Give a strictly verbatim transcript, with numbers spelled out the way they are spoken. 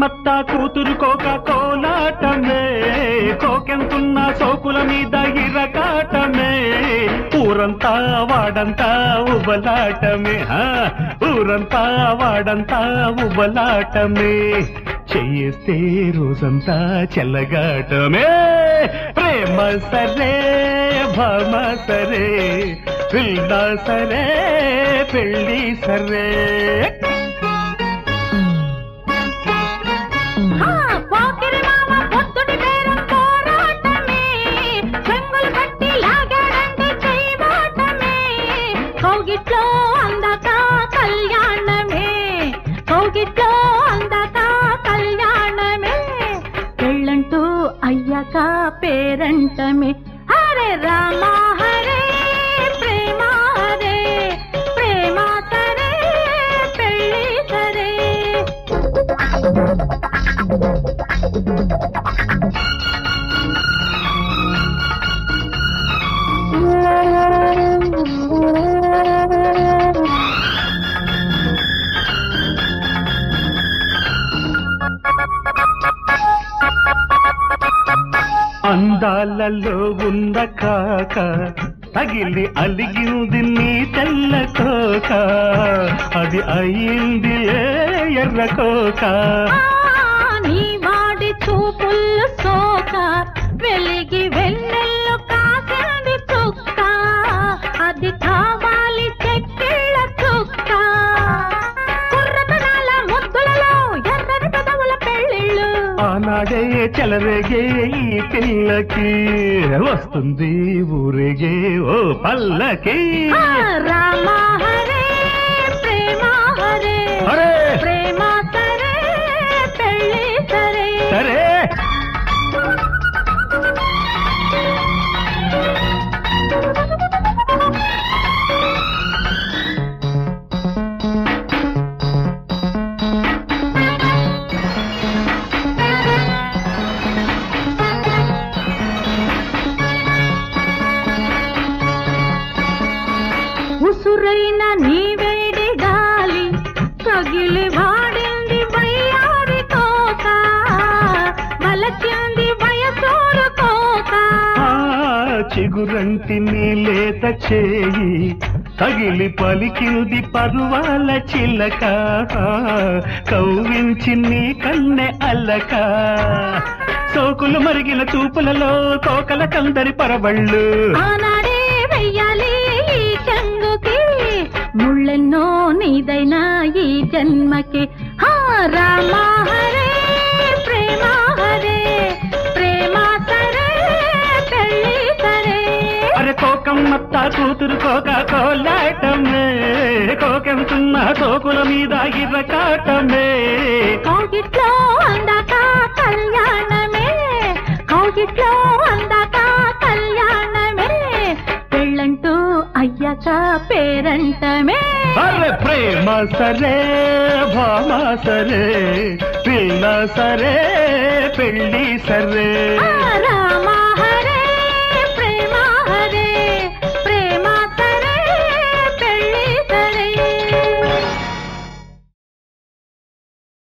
కోకమ్మత్త కూతురు కోక కోలాటమే, కోకెంతున్న సోకుల మీద ఇరకాటమే, ఊరంతా వాడంతా ఉబలాటమే, ఊరంతా వాడంతా ఉబలాటమే, చేస్తే రోజంతా చెల్లగాటమే. ప్రేమ సరే భామ సరే, పిల్ల సరే పెళ్ళి సరే. కౌగిట్లో అందాక కళ్యాణమే, కౌగిట్లో అందాక కళ్యాణమే, పెళ్ళంటూ అయ్యాక పేరంటమే. హరే రామ హరే ప్రేమ హరే, ప్రేమ సరే పెళ్ళి సరే. అందాలలో ఉన్న కాక తగిలి అలిగింది నీ తెల్ల కోక, అది అయింది ఎర్ర కోక. నీ వాడి చూపుల్లో సోక, వెలిగి వెన్నెల్లో కాసింది చుక్క, అది కావాలి చెక్కిళ్ళ చుక్క. కుర్రతనాల ముద్దులలో ఎర్రని పెదవుల పెళ్ళిళ్ళు, ఆనాడే చెలరేగే ఈ పిల్లకి వస్తుంది ఊరేగే ఓ పల్లకి. రామ హరే ప్రేమ హరే, హరే ప్రేమ సరే పెళ్ళి సరే. సరే ఉసురైన నీ వేడి గాలి తగిలి వాడింది వయ్యారి కోక, వలచింది వయసోరు కోక. చిగురంటి నీ లేత చేయి తగిలి పలికింది పరువాల చిలక, కౌవించి నీ కన్నె అల్లక, సోకులు మరిగిన చూపులలో కోకల కందరి పరవళ్ళు. ఆనాడే వెయ్యాలి ఈ చెంగుకి, ముళ్ళెన్నో నీదైనా ఈ జన్మకి. రామ హరే ప్రేమ హరే, ప్రేమ సరే పెళ్ళి సరే. అరే కోకమ్మత్త కూతురు కోక కోలాటమే, కోకెంతున్న సోకుల మీద ఇరకాటమే, కౌగిట్లో అందాక కళ్యాణమే, కౌగిట్లో అందాక కళ్యాణమే, పెళ్ళంటూ అయ్యాక పేరంటమే. అరే ప్రేమ సరే భామ సరే, పిల్ల సరే పెళ్ళి సరే.